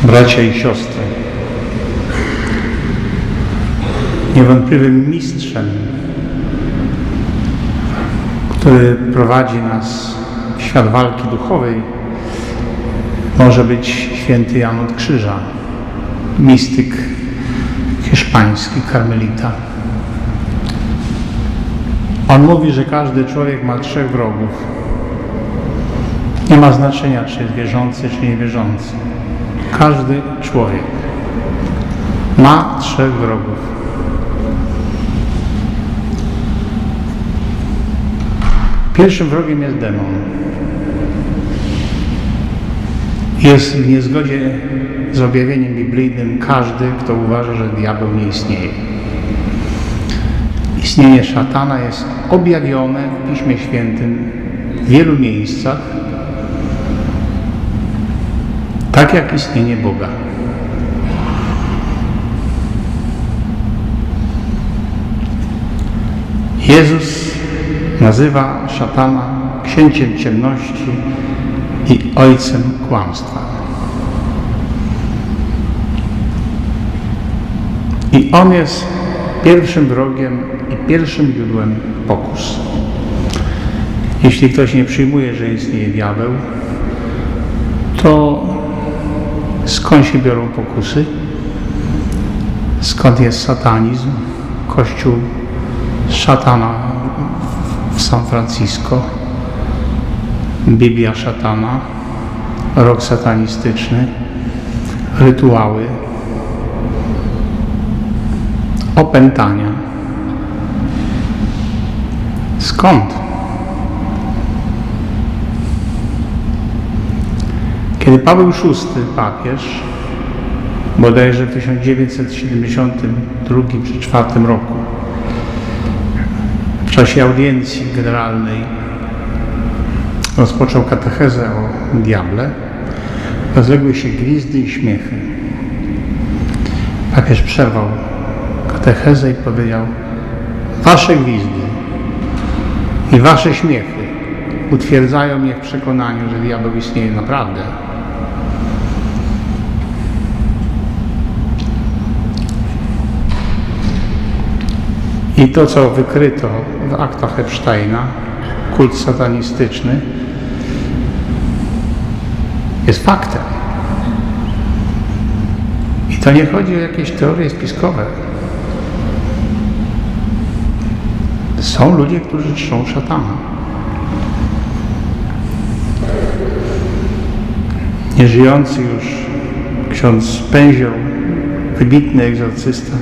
Bracia i siostry, niewątpliwym mistrzem, który prowadzi nas w świat walki duchowej, może być święty Jan od Krzyża, mistyk hiszpański, karmelita. On mówi, że każdy człowiek ma 3 wrogów. Nie ma znaczenia, czy jest wierzący, czy niewierzący. Każdy człowiek ma 3 wrogów. Pierwszym wrogiem jest demon. Jest w niezgodzie z objawieniem biblijnym każdy, kto uważa, że diabeł nie istnieje. Istnienie szatana jest objawione w Piśmie Świętym w wielu miejscach, tak jak istnienie Boga. Jezus nazywa szatana księciem ciemności i ojcem kłamstwa. I on jest pierwszym wrogiem i pierwszym źródłem pokus. Jeśli ktoś nie przyjmuje, że istnieje diabeł, to skąd się biorą pokusy? Skąd jest satanizm? Kościół szatana w San Francisco, Biblia szatana, rok satanistyczny, rytuały, opętania. Skąd? Kiedy Paweł VI, papież, bodajże w 1972 czy 1974 roku, w czasie audiencji generalnej rozpoczął katechezę o diable, rozległy się gwizdy i śmiechy. Papież przerwał katechezę i powiedział: wasze gwizdy i wasze śmiechy utwierdzają mnie w przekonaniu, że diabeł istnieje naprawdę. I to, co wykryto w aktach Epsteina, kult satanistyczny, jest faktem. I to nie chodzi o jakieś teorie spiskowe. Są ludzie, którzy czczą szatana. Nieżyjący już ksiądz Pęzioł, wybitny egzorcysta,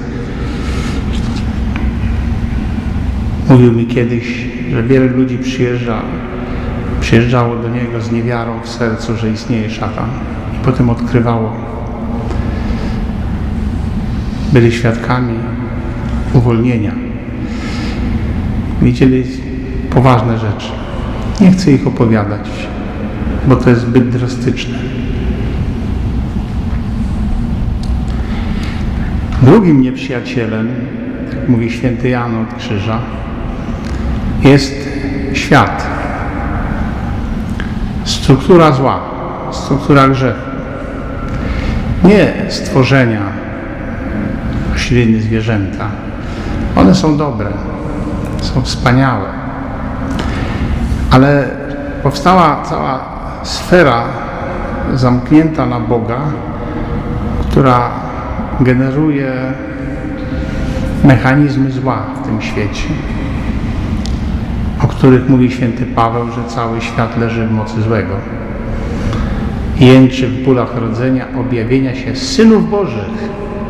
mówił mi kiedyś, że wiele ludzi przyjeżdżało do niego z niewiarą w sercu, że istnieje szatan, i potem odkrywało. Byli świadkami uwolnienia. Widzieli poważne rzeczy. Nie chcę ich opowiadać, bo to jest zbyt drastyczne. Drugim nieprzyjacielem, jak mówi święty Jan od Krzyża, jest świat. Struktura zła, struktura grzechu. Nie stworzenia, rośliny, zwierzęta. One są dobre, są wspaniałe. Ale powstała cała sfera zamknięta na Boga, która generuje mechanizmy zła w tym świecie, o których mówi święty Paweł, że cały świat leży w mocy złego. Jęczy w bólach rodzenia, objawienia się synów Bożych.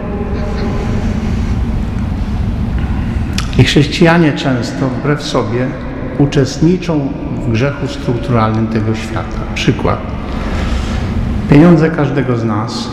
I chrześcijanie często, wbrew sobie, uczestniczą w grzechu strukturalnym tego świata. Przykład. Pieniądze każdego z nas,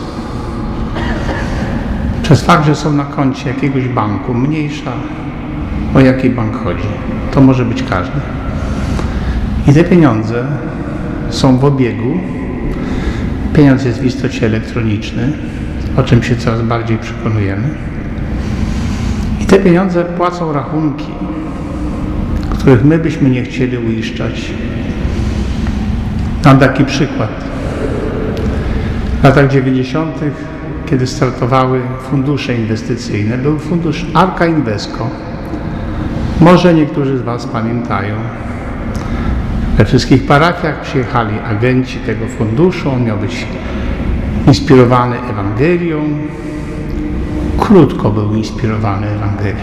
przez fakt, że są na koncie jakiegoś banku, mniejsza o jaki bank chodzi. To może być każdy. I te pieniądze są w obiegu. Pieniądz jest w istocie elektroniczny, o czym się coraz bardziej przekonujemy. I te pieniądze płacą rachunki, których my byśmy nie chcieli uiszczać. Mam taki przykład. W latach 90., kiedy startowały fundusze inwestycyjne, był fundusz Arca Invesco. Może niektórzy z Was pamiętają. We wszystkich parafiach przyjechali agenci tego funduszu. On miał być inspirowany Ewangelią. Krótko był inspirowany Ewangelią.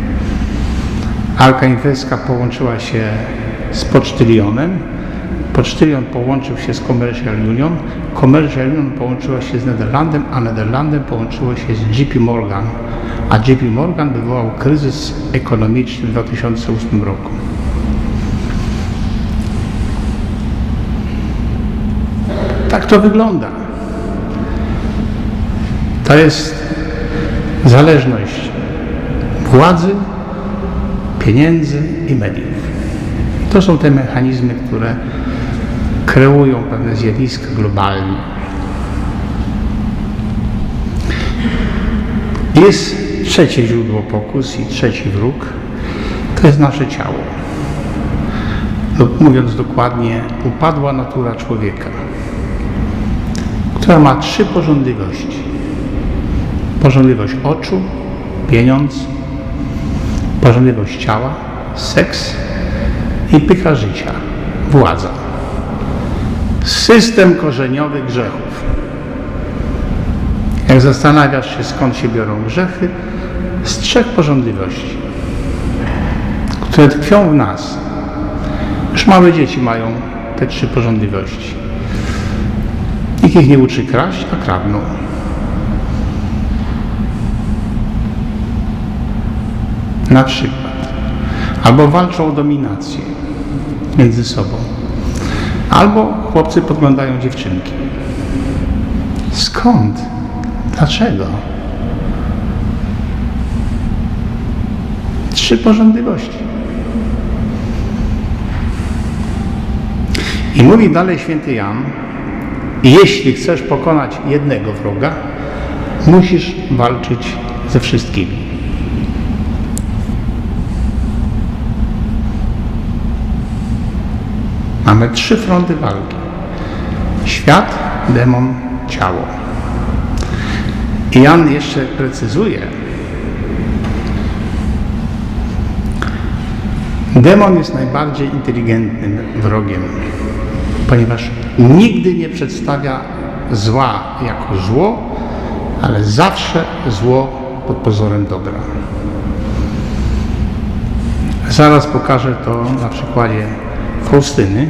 Arca Invesco połączyła się z Pocztylionem. Pocztylion połączył się z Commercial Union. Commercial Union połączyła się z Nederlandem, a Nederlandem połączyło się z JP Morgan. A JP Morgan wywołał kryzys ekonomiczny w 2008 roku. Tak to wygląda. To jest zależność władzy, pieniędzy i mediów. To są te mechanizmy, które kreują pewne zjawiska globalnie. Jest trzecie źródło pokus i trzeci wróg. To jest nasze ciało. Lub mówiąc dokładnie, upadła natura człowieka, która ma 3 pożądliwości. Pożądliwość oczu, pieniądz, pożądliwość ciała, seks i pycha życia, władza. System korzeniowy grzechów. Jak zastanawiasz się, skąd się biorą grzechy, z 3 pożądliwości, które tkwią w nas. Już małe dzieci mają te 3 pożądliwości. Nikt ich nie uczy kraść, a kradną. Na przykład. Albo walczą o dominację między sobą. Albo chłopcy podglądają dziewczynki. Skąd? Dlaczego? 3 pożądliwości. I mówi dalej święty Jan, jeśli chcesz pokonać jednego wroga, musisz walczyć ze wszystkimi. Mamy 3 fronty walki. Świat, demon, ciało. I Jan jeszcze precyzuje. Demon jest najbardziej inteligentnym wrogiem, ponieważ nigdy nie przedstawia zła jako zło, ale zawsze zło pod pozorem dobra. Zaraz pokażę to na przykładzie Faustyny.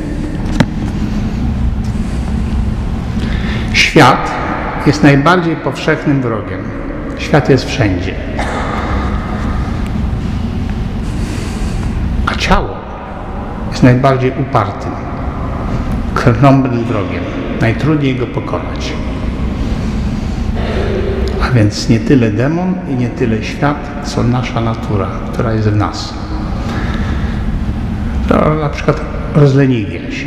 Świat jest najbardziej powszechnym wrogiem. Świat jest wszędzie. A ciało jest najbardziej upartym, krnąbrnym wrogiem. Najtrudniej go pokonać. A więc nie tyle demon i nie tyle świat, co nasza natura, która jest w nas. To na przykład rozleniwia się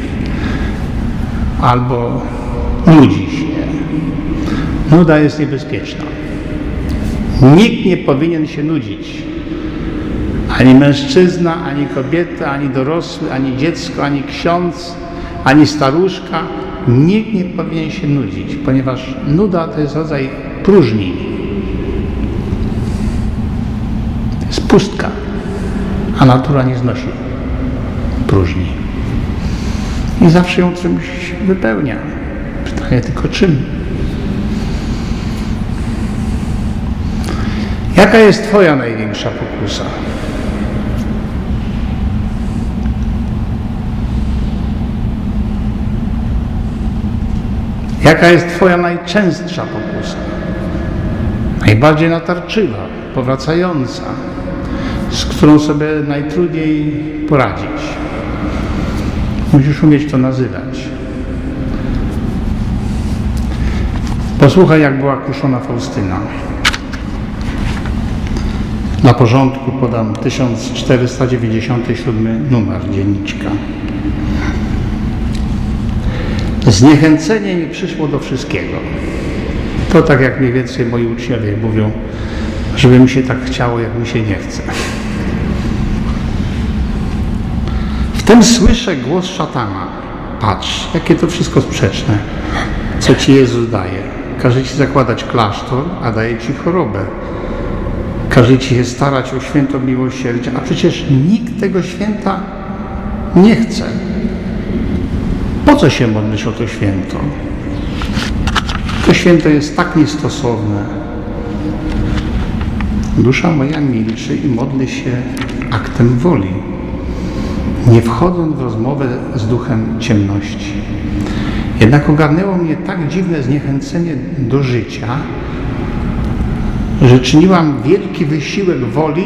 albo nudzi się. Nuda jest niebezpieczna. Nikt nie powinien się nudzić. Ani mężczyzna, ani kobieta, ani dorosły, ani dziecko, ani ksiądz, ani staruszka. Nikt nie powinien się nudzić, ponieważ nuda to jest rodzaj próżni. To jest pustka, a natura nie znosi próżni. I zawsze ją czymś wypełnia. Pytanie tylko czym? Jaka jest Twoja największa pokusa? Jaka jest Twoja najczęstsza pokusa? Najbardziej natarczywa, powracająca, z którą sobie najtrudniej poradzić. Musisz umieć to nazywać. Posłuchaj, jak była kuszona Faustyna. Na porządku podam 1497 numer dzienniczka. Zniechęcenie mi przyszło do wszystkiego. To tak jak mniej więcej moi uczniowie mówią, żeby mi się tak chciało, jak mi się nie chce. Wtem słyszę głos szatana. Patrz, jakie to wszystko sprzeczne. co Ci Jezus daje. Każe Ci zakładać klasztor, a daje Ci chorobę. Każe Ci się starać o święto miłosierdzia, a przecież nikt tego święta nie chce. Po co się modlisz o to święto? To święto jest tak niestosowne. Dusza moja milczy i modli się aktem woli, nie wchodząc w rozmowę z duchem ciemności. Jednak ogarnęło mnie tak dziwne zniechęcenie do życia, że czyniłam wielki wysiłek woli,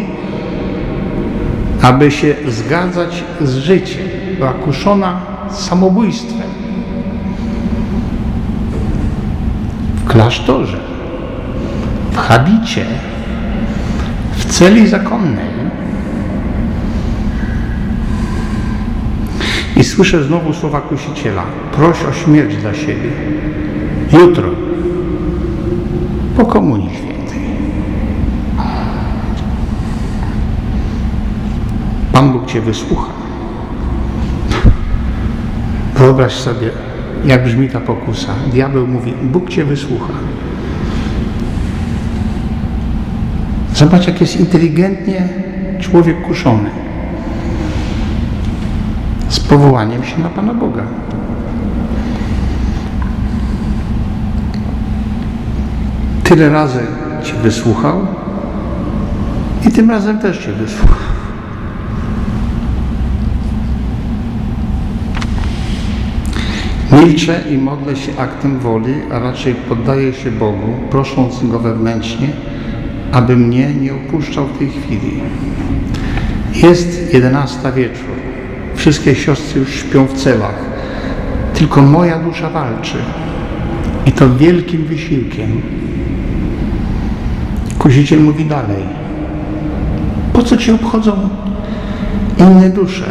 aby się zgadzać z życiem. Była kuszona samobójstwem. W klasztorze, w habicie, w celi zakonnej. I słyszę znowu słowa kusiciela. Proś o śmierć dla siebie. Jutro, po Komunii Świętej. Pan Bóg Cię wysłucha. Wyobraź sobie, jak brzmi ta pokusa. Diabeł mówi, Bóg Cię wysłucha. Zobacz, jak jest inteligentnie człowiek kuszony. Z powołaniem się na Pana Boga. Tyle razy Cię wysłuchał i tym razem też Cię wysłucha. Milczę i modlę się aktem woli, a raczej poddaję się Bogu, prosząc Go wewnętrznie, aby mnie nie opuszczał w tej chwili. Jest 11 wieczór. Wszystkie siostry już śpią w celach. Tylko moja dusza walczy. I to wielkim wysiłkiem. Kusiciel mówi dalej. Po co Cię obchodzą inne dusze?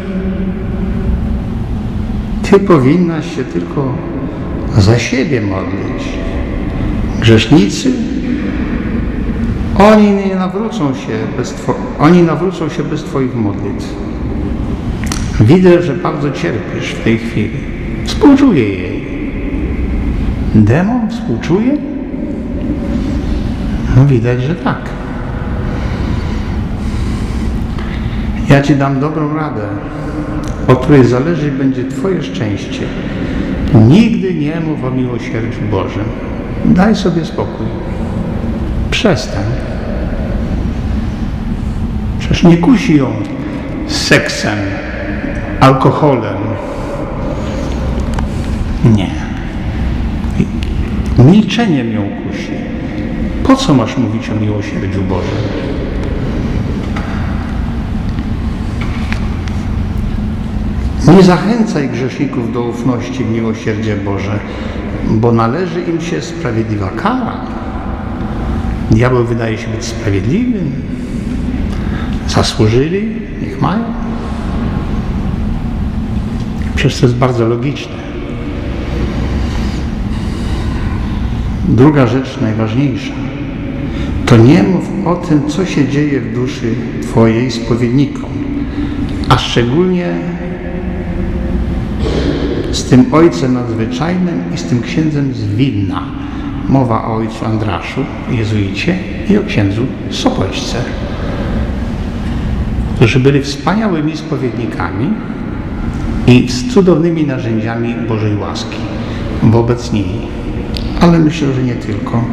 Ty powinnaś się tylko za siebie modlić. Grzesznicy, oni nawrócą się bez Twoich modlitw. Widzę, że bardzo cierpisz w tej chwili. Współczuję jej. Demon współczuje? No widać, że tak. Ja Ci dam dobrą radę, od której zależeć będzie Twoje szczęście. Nigdy nie mów o miłosierdziu Bożym. Daj sobie spokój. Przestań. Przecież nie kusi ją seksem, alkoholem. Nie. Milczeniem ją kusi. Po co masz mówić o miłosierdziu Bożym? Nie zachęcaj grzeszników do ufności w miłosierdzie Boże, bo należy im się sprawiedliwa kara. Diabeł wydaje się być sprawiedliwym. Zasłużyli, niech mają. Przecież to jest bardzo logiczne. Druga rzecz, najważniejsza, to nie mów o tym, co się dzieje w duszy Twojej spowiednikom, a szczególnie z tym ojcem nadzwyczajnym i z tym księdzem z Wilna. Mowa o ojcu Andraszu, jezuicie, i o księdzu Sopoćce, którzy byli wspaniałymi spowiednikami i z cudownymi narzędziami Bożej łaski wobec niej. Ale myślę, że nie tylko.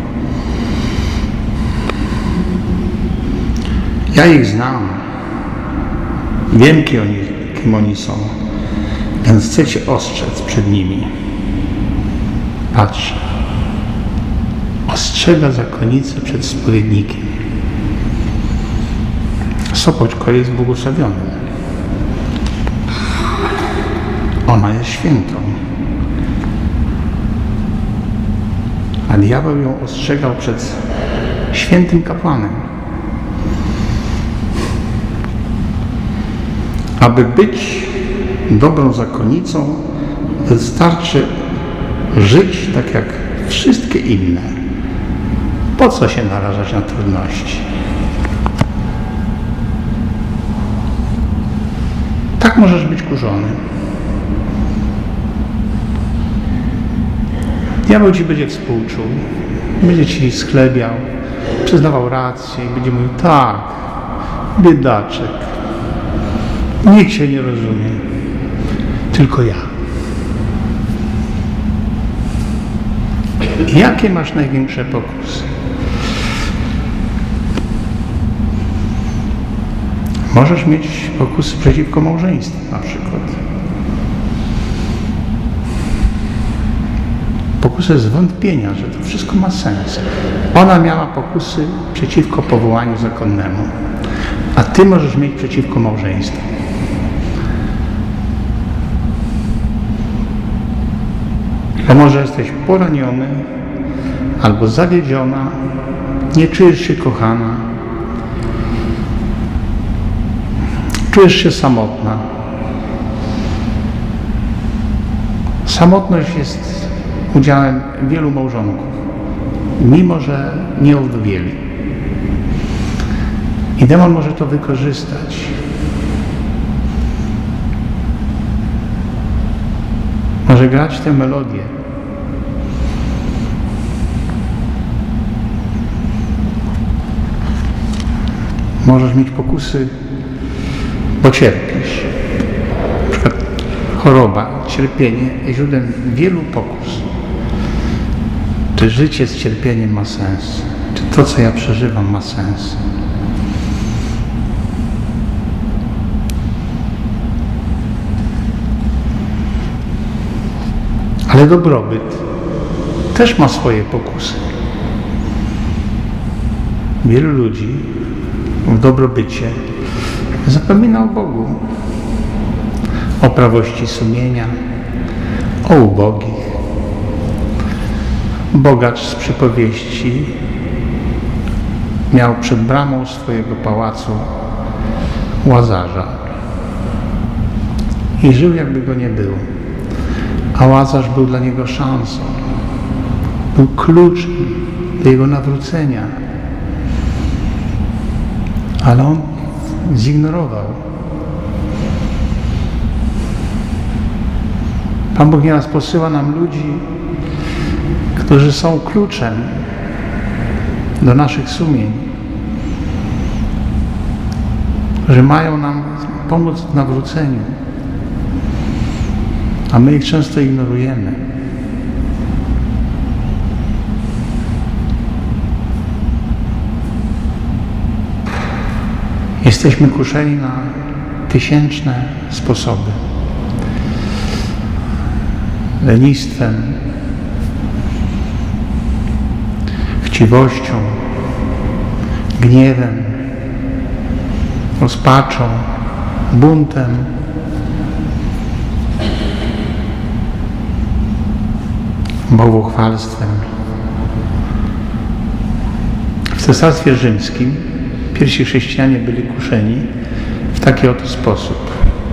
Ja ich znam. Wiem, kim oni są. Więc chcę Cię ostrzec przed nimi. Patrz. Ostrzega zakonnicę przed spowiednikiem. Sopoćko jest błogosławiony. Ona jest świętą. A diabeł ją ostrzegał przed świętym kapłanem. Aby być dobrą zakonnicą, wystarczy żyć tak jak wszystkie inne. Po co się narażać na trudności? Tak możesz być kurzony. Diabeł ci będzie współczuł, będzie ci schlebiał, przyznawał rację i będzie mówił: tak, biedaczek, nikt się nie rozumie, tylko ja. Jakie masz największe pokusy? Możesz mieć pokusy przeciwko małżeństwu na przykład. Pokusy zwątpienia, że to wszystko ma sens. Ona miała pokusy przeciwko powołaniu zakonnemu, a ty możesz mieć przeciwko małżeństwu. Bo może jesteś poraniony albo zawiedziona, nie czujesz się kochana, czujesz się samotna. Samotność jest udziałem wielu małżonków, mimo że nie owdowieli. I demon może to wykorzystać. Może grać tę melodię. Możesz mieć pokusy, bo cierpisz. Na przykład choroba, cierpienie jest źródłem wielu pokus. Czy życie z cierpieniem ma sens? Czy to, co ja przeżywam, ma sens? Ale dobrobyt też ma swoje pokusy. Wielu ludzi w dobrobycie zapomina o Bogu, o prawości sumienia, o ubogich. Bogacz z przypowieści miał przed bramą swojego pałacu Łazarza i żył, jakby go nie było. A Łazarz był dla niego szansą, był kluczem do jego nawrócenia. Ale on zignorował. Pan Bóg nieraz posyła nam ludzi, którzy są kluczem do naszych sumień, że mają nam pomóc w nawróceniu, a my ich często ignorujemy. Jesteśmy kuszeni na tysięczne sposoby. Lenistwem, chciwością, gniewem, rozpaczą, buntem. Bałwochwalstwem. W Cesarstwie Rzymskim pierwsi chrześcijanie byli kuszeni w taki oto sposób,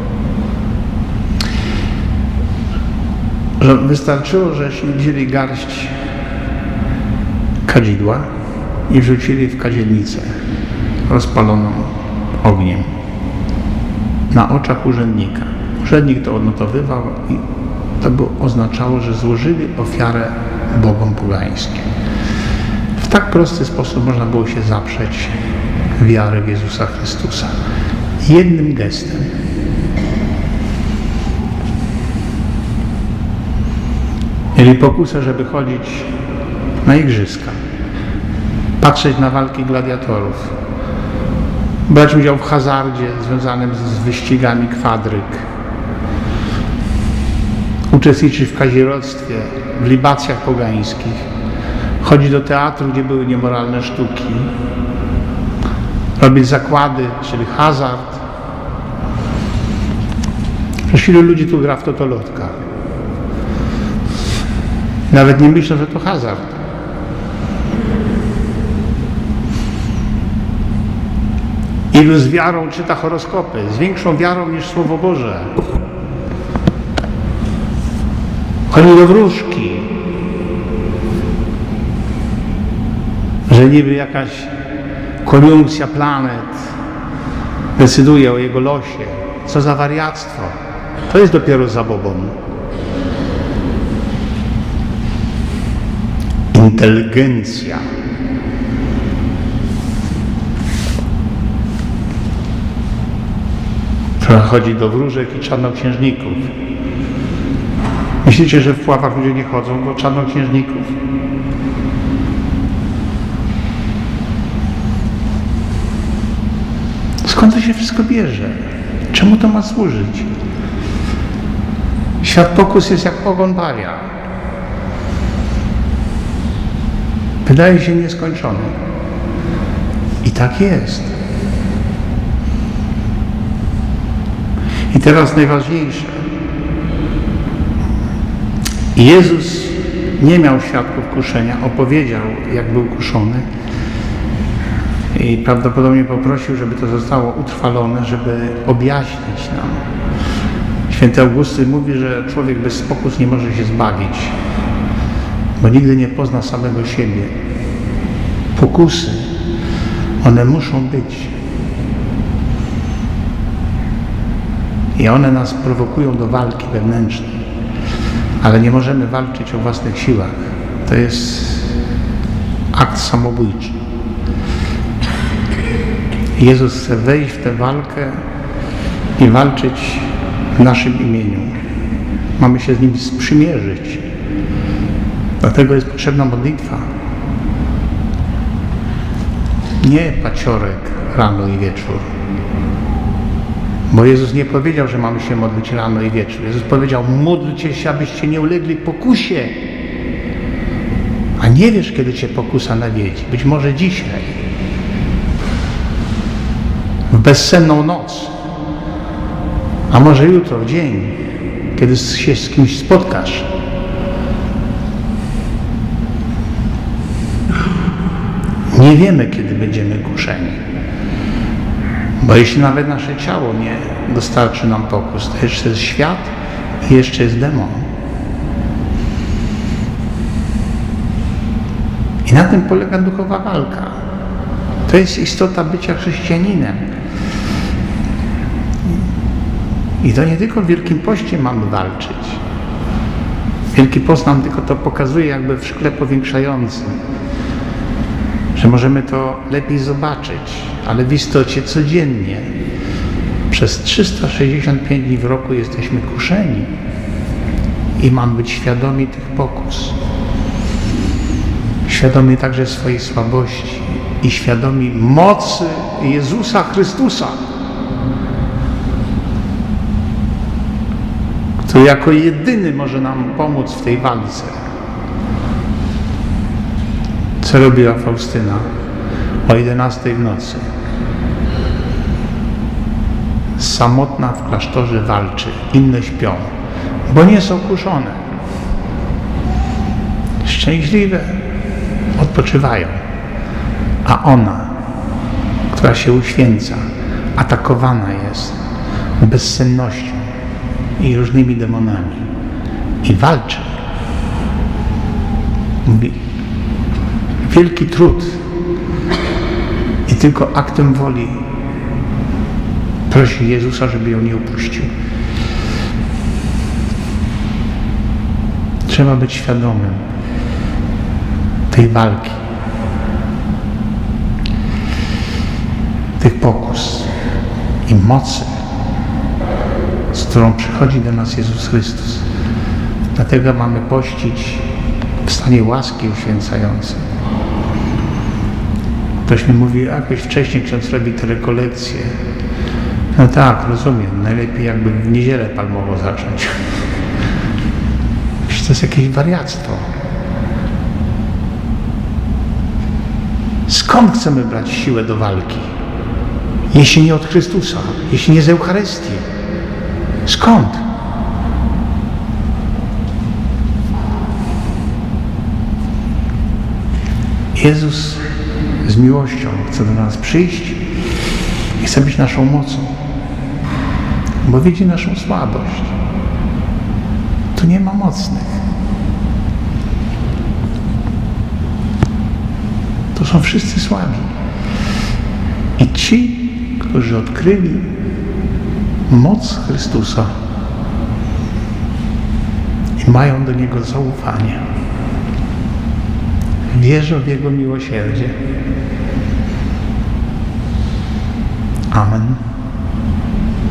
że wystarczyło, że wzięli garść kadzidła i wrzucili w kadzielnicę rozpaloną ogniem na oczach urzędnika. Urzędnik to odnotowywał i to by oznaczało, że złożyli ofiarę bogom pogańskim. W tak prosty sposób można było się zaprzeć wiary w Jezusa Chrystusa. Jednym gestem. Mieli pokusę, żeby chodzić na igrzyska, patrzeć na walki gladiatorów, brać udział w hazardzie związanym z wyścigami kwadryg, uczestniczyć w kazirodztwie, w libacjach pogańskich, chodzić do teatru, gdzie były niemoralne sztuki, robić zakłady, czyli hazard. Przecież ilu ludzi tu gra w totolotka. Nawet nie myślą, że to hazard. Ilu z wiarą czyta horoskopy, z większą wiarą niż Słowo Boże. Chodzi do wróżki, że niby jakaś koniunkcja planet decyduje o jego losie. Co za wariactwo. To jest dopiero zabobon. inteligencja. która chodzi do wróżek i czarnoksiężników. Myślicie, że w Puławach ludzie nie chodzą do czarnoksiężników? Skąd to się wszystko bierze? Czemu to ma służyć? Świat pokus jest jak ogon baria. Wydaje się nieskończony. I tak jest. I teraz najważniejsze. Jezus nie miał świadków kuszenia, opowiedział, jak był kuszony i prawdopodobnie poprosił, żeby to zostało utrwalone, żeby objaśnić nam. Święty Augustyn mówi, że człowiek bez pokus nie może się zbawić, bo nigdy nie pozna samego siebie. Pokusy, one muszą być. I one nas prowokują do walki wewnętrznej. Ale nie możemy walczyć o własnych siłach. To jest akt samobójczy. Jezus chce wejść w tę walkę i walczyć w naszym imieniu. Mamy się z Nim sprzymierzyć. Dlatego jest potrzebna modlitwa. Nie paciorek rano i wieczór. Bo Jezus nie powiedział, że mamy się modlić rano i wieczór. Jezus powiedział, módlcie się, abyście nie ulegli pokusie. A nie wiesz, kiedy cię pokusa nawiedzi. Być może dzisiaj. W bezsenną noc. A może jutro, w dzień, kiedy się z kimś spotkasz. Nie wiemy, kiedy będziemy kuszeni. Bo jeśli nawet nasze ciało nie dostarczy nam pokus, to jeszcze jest świat i jeszcze jest demon. I na tym polega duchowa walka. To jest istota bycia chrześcijaninem. I to nie tylko w Wielkim Poście mamy walczyć. Wielki Post nam tylko to pokazuje jakby w szkle powiększającym, że możemy to lepiej zobaczyć, ale w istocie codziennie przez 365 dni w roku jesteśmy kuszeni i mamy być świadomi tych pokus. Świadomi także swojej słabości i świadomi mocy Jezusa Chrystusa, który jako jedyny może nam pomóc w tej walce. Co robiła Faustyna o 11 w nocy? Samotna w klasztorze walczy, inne śpią, bo nie są kuszone. Szczęśliwe odpoczywają, a ona, która się uświęca, atakowana jest bezsennością i różnymi demonami i walczy. Mówi, wielki trud i tylko aktem woli prosi Jezusa, żeby ją nie upuścił. Trzeba być świadomym tej walki, tych pokus i mocy, z którą przychodzi do nas Jezus Chrystus. Dlatego mamy pościć w stanie łaski uświęcającej. Ktoś mi mówi, jakoś wcześniej ksiądz robi te rekolekcje. No tak, rozumiem. Najlepiej jakby w niedzielę palmową zacząć. To jest jakieś wariactwo. Skąd chcemy brać siłę do walki? Jeśli nie od Chrystusa, jeśli nie z Eucharystii. Skąd? Jezus z miłością chce do nas przyjść i chce być naszą mocą, bo widzi naszą słabość. Tu nie ma mocnych. To są wszyscy słabi. I ci, którzy odkryli moc Chrystusa i mają do Niego zaufanie. Wierzę w Jego miłosierdzie. Amen.